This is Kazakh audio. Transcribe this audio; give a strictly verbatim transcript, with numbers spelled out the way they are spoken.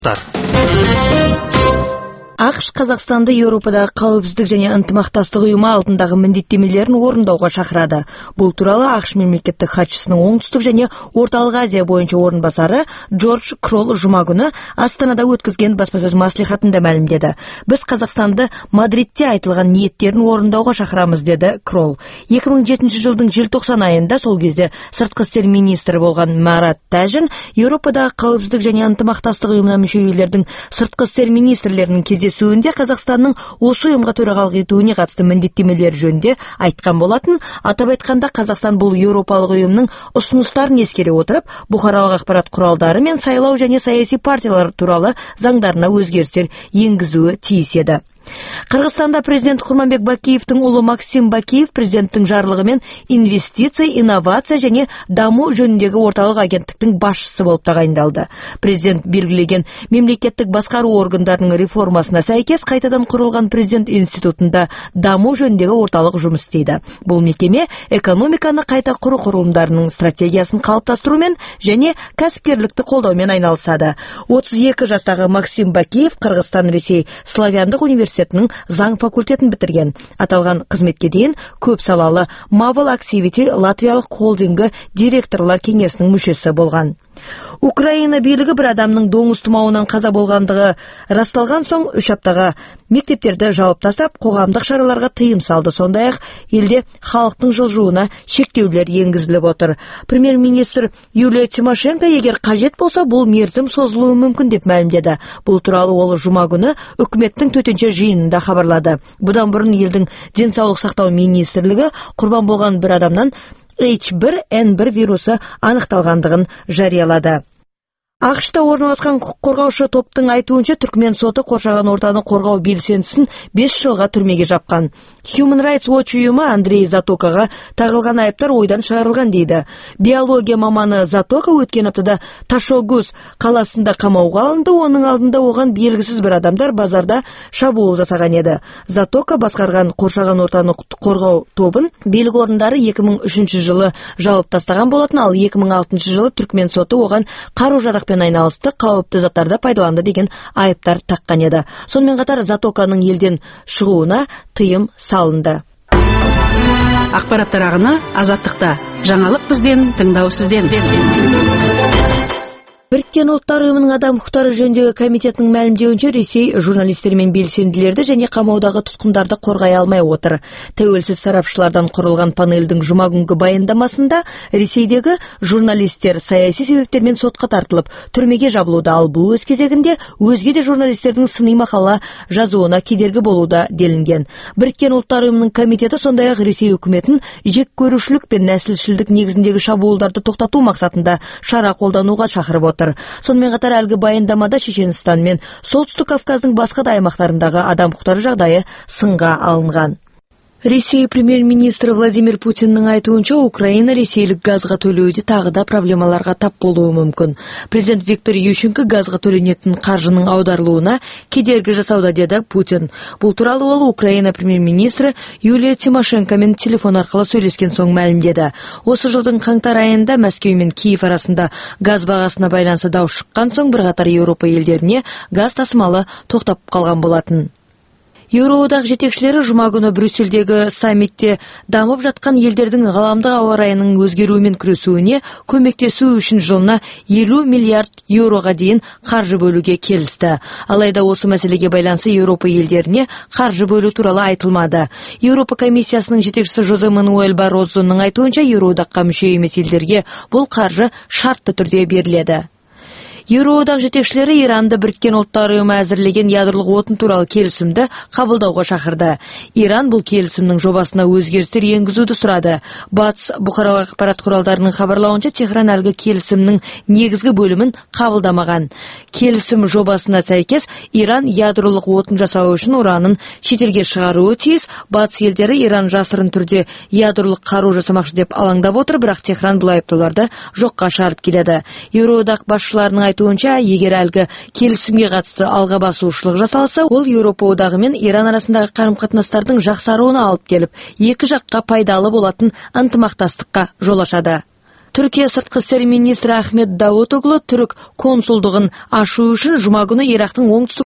АКШ Қазақстанды Еуропадағы қауіпсіздік және ынтымақтастық ұйымы алдындағы міндеттемелерін орындауға шақырады. Бұл туралы АКШ мемлекеттік хатшысының оңтүстік және орталық Азия бойынша орынбасары Джордж Кролл жұма күні Астанада өткізген баспасөз маслихатында мәлімдеді. Біз Қазақстанды Мадридте айтылған ниеттерін орындауға шақырамыз, деді Кролл. екі мың жетінші жылдың желтоқсан айында сол кезде сыртқы істер министрі болған Марат Тәжин Еуропадағы қауіпсіздік және ынтымақтастық ұйымына мүше елдердің сыртқы істер министрлерінің кездесуінде Сөзінде Қазақстанның осы ұйымға төрағалық етуіне қатысты міндеттемелер жөнінде айтқан болатын. Атап айтқанда Қазақстан бұл еуропалық ұйымның ұсыныстарын ескере отырып, бұқаралық ақпарат құралдары мен сайлау және саяси партиялар туралы заңдарына өзгерістер енгізуі тиіс еді. Қырғызстанда президент Құрманбек Бакиевтің ұлы Максим Бакиев президенттің жарлығымен инвестиция, инновация және даму жөніндегі орталық агенттіктің басшысы болып тағайындалды. Президент белгілеген мемлекеттік басқару органдарының реформасына сәйкес қайтадан құрылған президент институтында даму жөніндегі орталық жұмыс істейді. Бұл мекеме экономиканы қайта құру құрылымдарының стратегиясын қалыптастырумен және кәсіпкерлікті қолдаумен айналысады. отыз екі жастағы Максим Бакиев Қырғызстан Ресей Славяндық университетінің заң факультетін бітірген. Аталған қызметке дейін көп салалы Мавал Аксивити Латвиялық холдингі директорлар кеңесінің мүшесі болған. Украина билігі бір адамның доңыз тұмауынан қаза болғандығы расталған соң үш аптаға мектептерді жауып тастап, қоғамдық шараларға тыйым салды. Сондай-ақ елде халықтың жылжуына шектеулер енгізіліп отыр. Премьер-министр Юлия Тимошенко егер қажет болса, бұл мерзім созылуы мүмкін деп мәлімдеді. Бұл туралы ол жұма күні үкіметтің төтенше жиынында хабарлады. Бұдан бұрын елдің денсаулық сақтау министрлігі құрбан болған бір адамнан эйч бір эн бір вирусы анықталғандығын жариялады. АКШта орналасқан құқық қорғаушы топтың айтуынша Түркмен соты қоршаған ортаны қорғау белсендісін бес жылға түрмеге жапқан. Human Rights Watch ұйымы Андрей Затокаға тағылған айыптар ойдан шығарылған дейді. Биология маманы Затока өткен аптада Ташогуз қаласында қамауға алынды. Оның алдында оған белгісіз бір адамдар базарда шабуыл жасаған еді. Затока басқарған қоршаған ортаны қорғау тобын билік орындары екі мың үшінші жылы жауып тастаған болатын, ал екі мың алтыншы жылы Түркмен соты оған қару-жарақ айналысты, қауіпті заттарды пайдаланды деген айыптар таққан еді. Сонымен қатар Затоканың елден шығуына тыйым салынды. Ақпараттар ағыны Азаттықта. Жаңалық бізден, тыңдау сізден. Біріккен ұлттар ұйымының адам құқықтары жөніндегі комитетінің мәлімдеуінше Ресей журналистер мен белсенділерді және қамаудағы тұтқындарды қорғай алмай отыр. Тәуелсіз сарапшылардан құрылған панельдің жұма күнгі баяндамасында Ресейдегі журналистер саяси себептермен сотқа тартылып, түрмеге жабылуда, ал бұл өз кезегінде өзге де журналистердің сыни мақала жазуына кедергі болуда делінген. Біріккен ұлттар ұйымының комитеті сондай-ақ Ресей үкіметін жек көрушілік пен нәсілшілдік негізіндегі шабуылдарды тоқтату мақсатында шара қолдануға шақырып отыр. Сонымен қатар әлгі баяндамада Шешенстан мен Солтүстік Кавказдың басқа да аймақтарындағы адам құқықтары жағдайы сынға алынған. Ресей премьер-министрі Владимир Путиннің айтуынша Украина ресейлік газға төлеуде тағы да проблемаларға тап болуы мүмкін. Президент Виктор Ющенко газға төленетін қаржының аударылуына кедергі жасауда, деді Путин. Бұл туралы ол Украина премьер-министрі Юлия Тимошенкомен телефон арқылы сөйлескен соң мәлімдеді. Осы жылдың қаңтар айында Мәскеу мен Киев арасында газ бағасына байланысты дау шыққан соң бірқатар Еуропа елдеріне газ тасымалы тоқтап қалған болатын. Еуроодақ жетекшілері жұма күні Брюссельдегі саммитте дамып жатқан елдердің ғаламдық ауа райының өзгеруімен күресуіне көмектесу үшін жылына елу миллиард еуроға дейін қаржы бөлуге келісті. Алайда осы мәселеге байланысты Еуропа елдеріне қаржы бөлу туралы айтылмады. Еуропа комиссиясының жетекшісі Жозе Мануэль Баррозоның айтуынша Еуроодаққа мүше емес елдерге бұл қаржы шартты түрде беріледі. Еуроодақ жетекшілері Иранды Біріккен ұлттар ұйымы әзірлеген ядролық отын туралы келісімді қабылдауға шақырды. Иран бұл келісімнің жобасына өзгерістер енгізуді сұрады. Батыс бұқаралық ақпарат құралдарының хабарлауынша Техран әлгі келісімнің негізгі бөлімін қабылдамаған. Келісім жобасына сәйкес Иран ядролық отын жасау үшін уранын шетелге шығаруы тиіс. Батыс елдері Иран жасырын түрде ядролық қару жасамақшы деп алаңдап отыр, бірақ Техран бұл айыптауларды жоққа шығарып келеді. Еуроодақ басшыларының айтуынша, егер әлгі келісімге қатысты алға басушылық жасалса, ол Еуропа одағы мен Иран арасындағы қарым-қатынастардың жақсаруына алып келіп, екі жаққа пайдалы болатын ынтымақтастыққа жол ашады. Түркия сыртқы істер министрі Ахмет Давутоглу түрік консулдығын ашу үшін жұма күні Ирактың оңтүстік